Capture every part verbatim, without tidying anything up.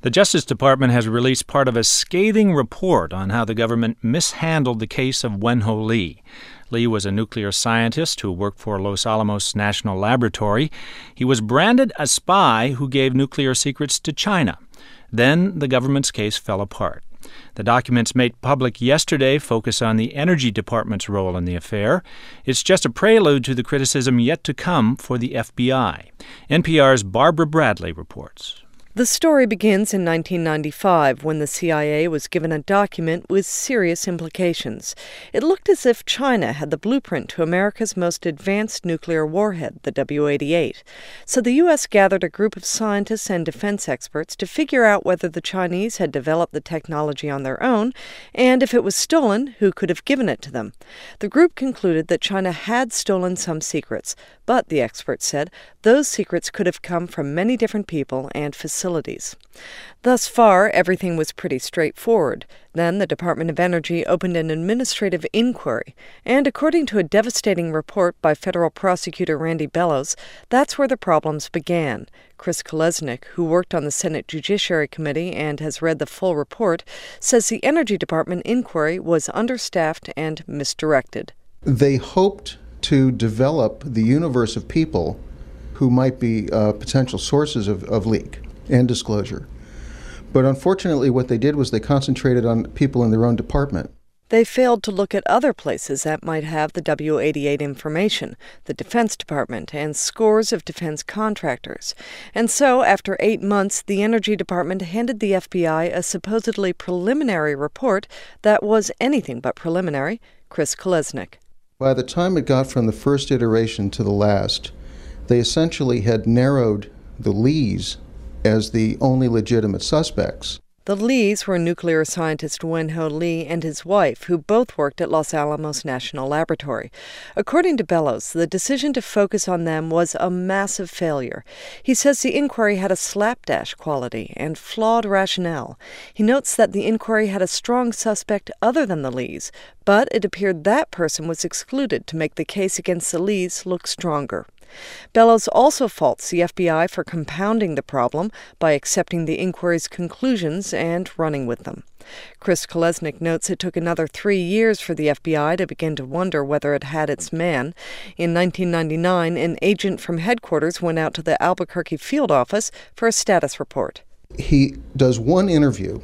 The Justice Department has released part of a scathing report on how the government mishandled the case of Wenho Lee. Lee was a nuclear scientist who worked for Los Alamos National Laboratory. He was branded a spy who gave nuclear secrets to China. Then the government's case fell apart. The documents made public yesterday focus on the Energy Department's role in the affair. It's just a prelude to the criticism yet to come for the F B I. N P R's Barbara Bradley reports. The story begins in nineteen ninety-five when the C I A was given a document with serious implications. It looked as if China had the blueprint to America's most advanced nuclear warhead, the W eighty-eight. So the U S gathered a group of scientists and defense experts to figure out whether the Chinese had developed the technology on their own, and if it was stolen, who could have given it to them. The group concluded that China had stolen some secrets, but, the experts said, those secrets could have come from many different people and facilities. Thus far, everything was pretty straightforward. Then the Department of Energy opened an administrative inquiry, and according to a devastating report by federal prosecutor Randy Bellows, that's where the problems began. Chris Kolesnik, who worked on the Senate Judiciary Committee and has read the full report, says the Energy Department inquiry was understaffed and misdirected. They hoped to develop the universe of people who might be uh, potential sources of, of leak and disclosure. But unfortunately, what they did was they concentrated on people in their own department. They failed to look at other places that might have the W eighty-eight information, the Defense Department and scores of defense contractors. And so, after eight months, the Energy Department handed the F B I a supposedly preliminary report that was anything but preliminary. Chris Kolesnik. By the time it got from the first iteration to the last, they essentially had narrowed the Lees as the only legitimate suspects. The Lees were nuclear scientist Wenho Lee and his wife, who both worked at Los Alamos National Laboratory. According to Bellows, the decision to focus on them was a massive failure. He says the inquiry had a slapdash quality and flawed rationale. He notes that the inquiry had a strong suspect other than the Lees, but it appeared that person was excluded to make the case against the Lees look stronger. Bellows also faults the F B I for compounding the problem by accepting the inquiry's conclusions and running with them. Chris Kolesnik notes it took another three years for the F B I to begin to wonder whether it had its man. In nineteen ninety-nine, an agent from headquarters went out to the Albuquerque field office for a status report. He does one interview.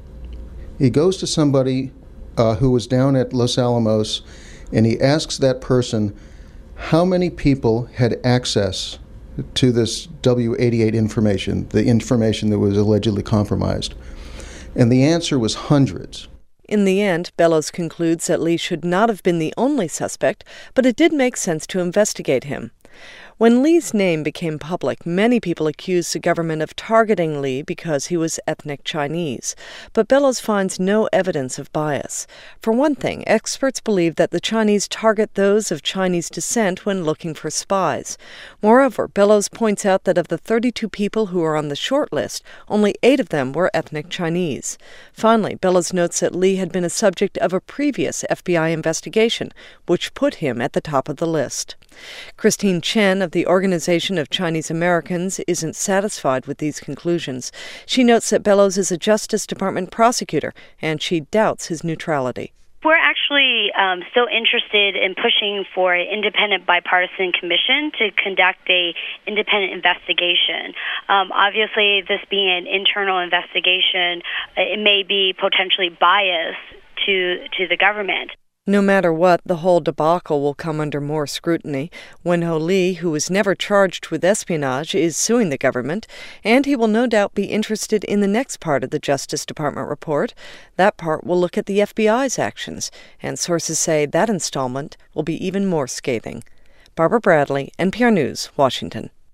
He goes to somebody uh, who was down at Los Alamos, and he asks that person how many people had access to this W eighty-eight information, the information that was allegedly compromised. And the answer was hundreds. In the end, Bellows concludes that Lee should not have been the only suspect, but it did make sense to investigate him. When Lee's name became public, many people accused the government of targeting Lee because he was ethnic Chinese. But Bellows finds no evidence of bias. For one thing, experts believe that the Chinese target those of Chinese descent when looking for spies. Moreover, Bellows points out that of the thirty-two people who are on the short list, only eight of them were ethnic Chinese. Finally, Bellows notes that Lee had been a subject of a previous F B I investigation, which put him at the top of the list. Christine Chen of the Organization of Chinese Americans isn't satisfied with these conclusions. She notes that Bellows is a Justice Department prosecutor, and she doubts his neutrality. We're actually um, still interested in pushing for an independent bipartisan commission to conduct a independent investigation. Um, obviously, this being an internal investigation, it may be potentially biased to to the government. No matter what, the whole debacle will come under more scrutiny. Wenho Lee, who was never charged with espionage, is suing the government, and he will no doubt be interested in the next part of the Justice Department report. That part will look at the F B I's actions, and sources say that installment will be even more scathing. Barbara Bradley, N P R News, Washington.